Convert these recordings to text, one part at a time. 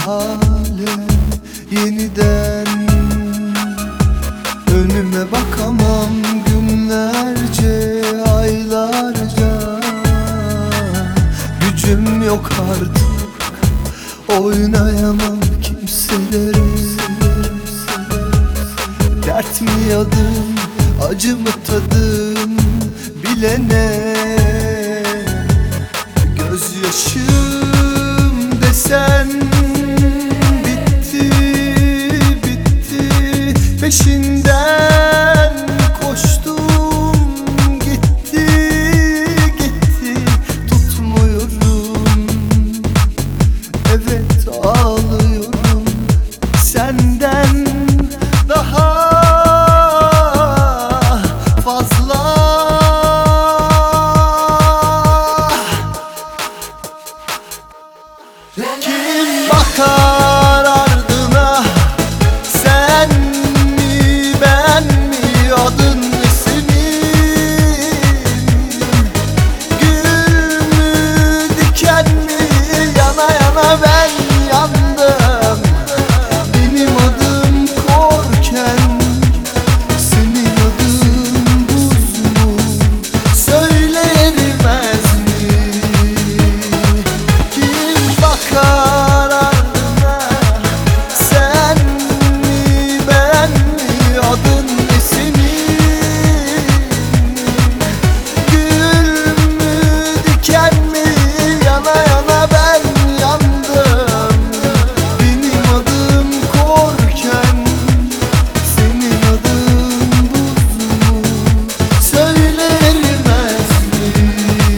hale yeniden. Önüme bakamam günlerce, aylarca. Gücüm yok artık, oynayamam kimselere. Dert mi yadım, acı mı tadım bilene. Gözyaşım desen bitti, bitti. Peşinden koştum, gitti, gitti. Tutmuyorum, evet ağlıyorum. Senden daha fazla. Kim bakar ardına, sen mi ben mi, adın ne senin? Gül mü diken mi, yana yana ben yandım. Benim adım korken, senin adın buz mu, söyle erimez mi? Kim bakar ardına, sen mi ben mi, adın ne senin? Gül mü diken mi, yana yana ben yandım. Benim adım korken, senin adın buz mu, söyle erimez mi?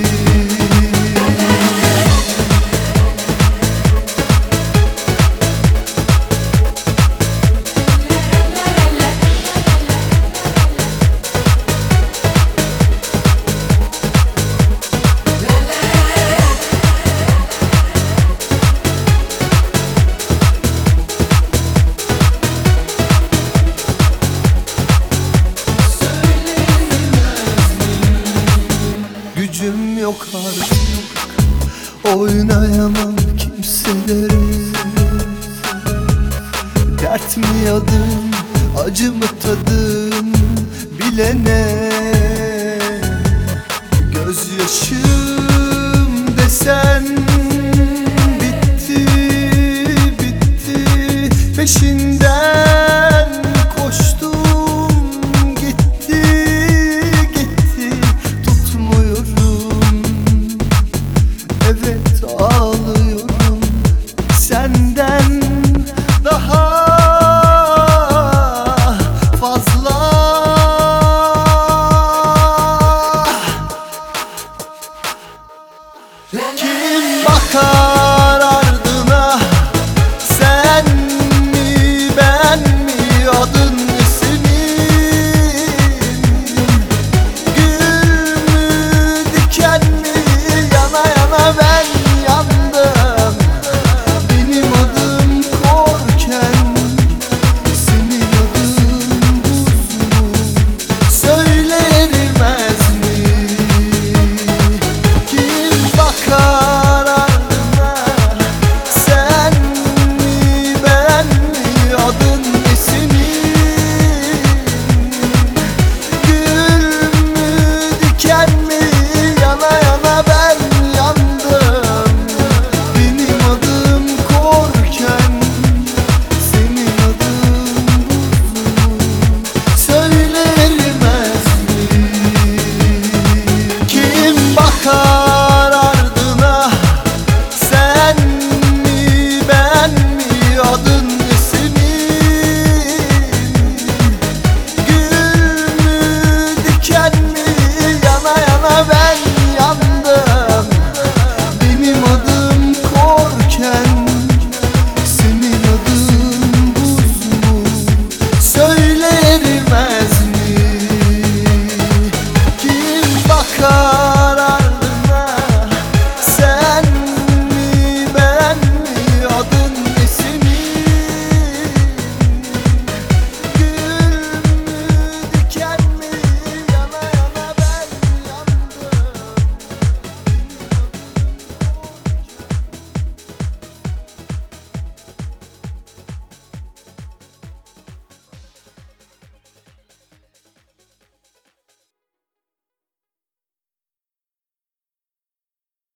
Gücüm yok artık, oynayamam kimselere. Dert mi yadım, acı mı tadım bilene. Gözyaşım desen bitti, bitti. Peşinden